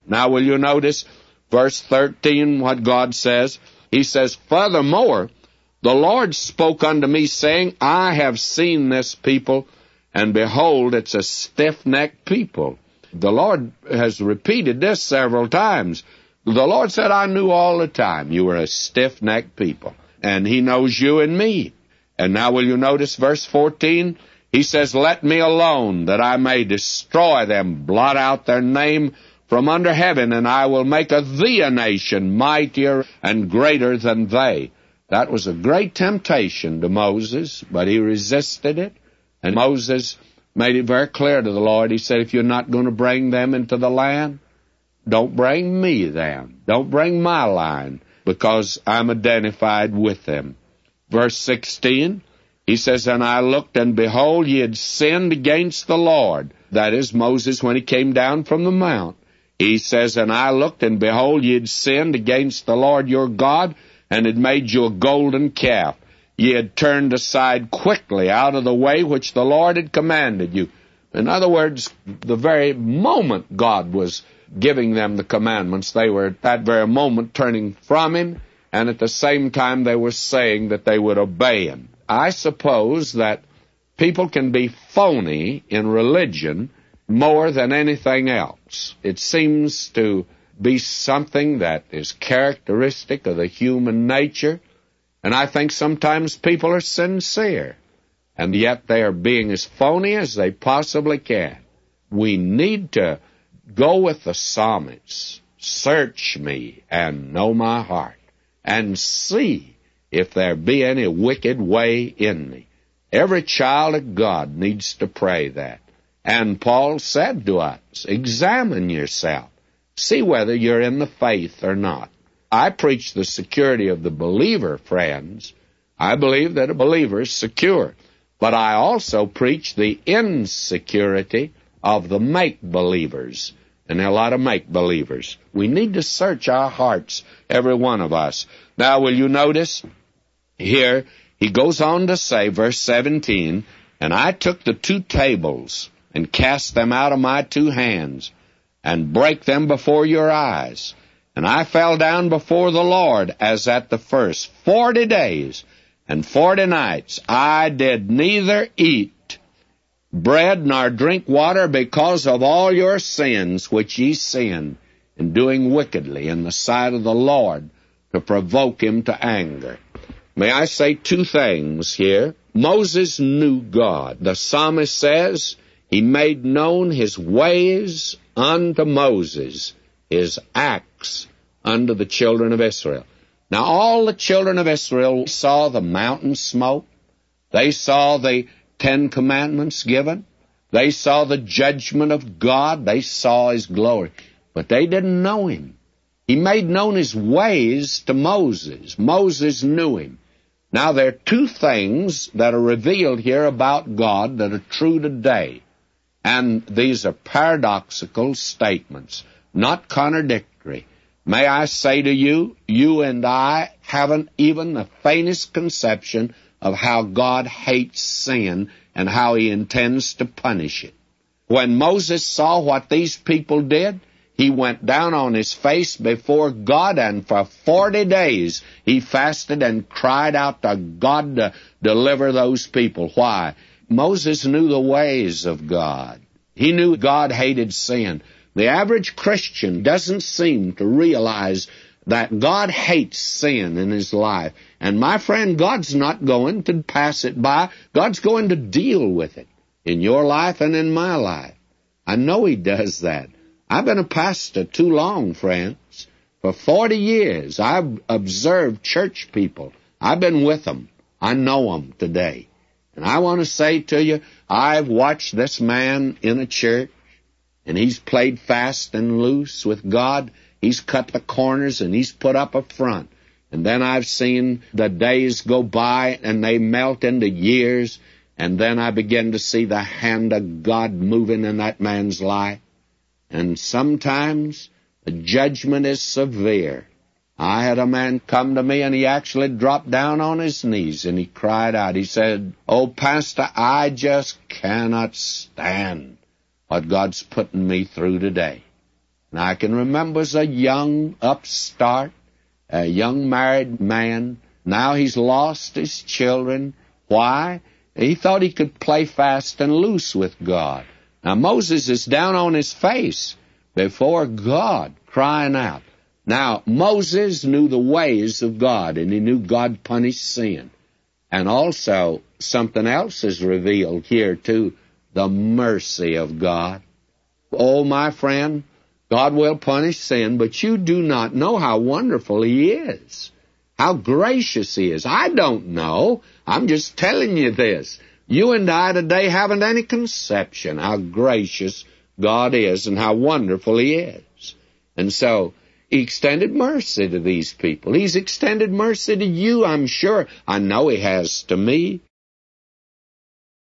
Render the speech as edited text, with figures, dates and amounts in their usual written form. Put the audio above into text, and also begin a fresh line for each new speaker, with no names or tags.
Now will you notice verse 13, what God says? He says, "Furthermore, the Lord spoke unto me, saying, I have seen this people, and behold, it's a stiff-necked people." The Lord has repeated this several times. The Lord said, I knew all the time you were a stiff-necked people, and He knows you and me. And now will you notice verse 14? He says, "Let me alone, that I may destroy them, blot out their name from under heaven, and I will make of thee a nation mightier and greater than they." That was a great temptation to Moses, but he resisted it. And Moses made it very clear to the Lord. He said, if you're not going to bring them into the land, don't bring me them. Don't bring my line, because I'm identified with them. Verse 16, he says, "And I looked, and behold, ye had sinned against the Lord." That is Moses when he came down from the mount. He says, "And I looked, and behold, ye had sinned against the Lord your God, and had made you a golden calf. Ye had turned aside quickly out of the way which the Lord had commanded you." In other words, the very moment God was giving them the commandments, they were at that very moment turning from Him, and at the same time they were saying that they would obey Him. I suppose that people can be phony in religion more than anything else. It seems to be something that is characteristic of the human nature, and I think sometimes people are sincere, and yet they are being as phony as they possibly can. We need to go with the psalmist. Search me and know my heart, and see if there be any wicked way in me. Every child of God needs to pray that. And Paul said to us, examine yourself. See whether you're in the faith or not. I preach the security of the believer, friends. I believe that a believer is secure. But I also preach the insecurity of the make-believers. And there are a lot of make-believers. We need to search our hearts, every one of us. Now, will you notice here, he goes on to say, verse 17, "And I took the 2 tables, and cast them out of my 2 hands, and brake them before your eyes. And I fell down before the Lord as at the first. 40 days and 40 nights I did neither eat bread nor drink water, because of all your sins which ye sinned in doing wickedly in the sight of the Lord, to provoke Him to anger." May I say 2 things here? Moses knew God. The psalmist says, He made known His ways unto Moses, His acts unto the children of Israel. Now, all the children of Israel saw the mountain smoke. They saw the 10 commandments given. They saw the judgment of God. They saw His glory. But they didn't know Him. He made known His ways to Moses. Moses knew Him. Now, there are 2 things that are revealed here about God that are true today. And these are paradoxical statements, not contradictory. May I say to you, you and I haven't even the faintest conception of how God hates sin and how He intends to punish it. When Moses saw what these people did, he went down on his face before God, and for 40 days he fasted and cried out to God to deliver those people. Why? Moses knew the ways of God. He knew God hated sin. The average Christian doesn't seem to realize that God hates sin in his life. And my friend, God's not going to pass it by. God's going to deal with it in your life and in my life. I know He does that. I've been a pastor too long, friends. For 40 years, I've observed church people. I've been with them. I know them today. And I want to say to you, I've watched this man in a church, and he's played fast and loose with God. He's cut the corners, and he's put up a front. And then I've seen the days go by, and they melt into years, and then I begin to see the hand of God moving in that man's life. And sometimes the judgment is severe. I had a man come to me, and he actually dropped down on his knees, and he cried out. He said, "Oh, Pastor, I just cannot stand what God's putting me through today." And I can remember as a young upstart, a young married man. Now he's lost his children. Why? He thought he could play fast and loose with God. Now Moses is down on his face before God, crying out. Now, Moses knew the ways of God, and he knew God punished sin. And also, something else is revealed here, too, the mercy of God. Oh, my friend, God will punish sin, but you do not know how wonderful He is, how gracious He is. I don't know. I'm just telling you this. You and I today haven't any conception how gracious God is and how wonderful He is. And so, He extended mercy to these people. He's extended mercy to you, I'm sure. I know He has to me.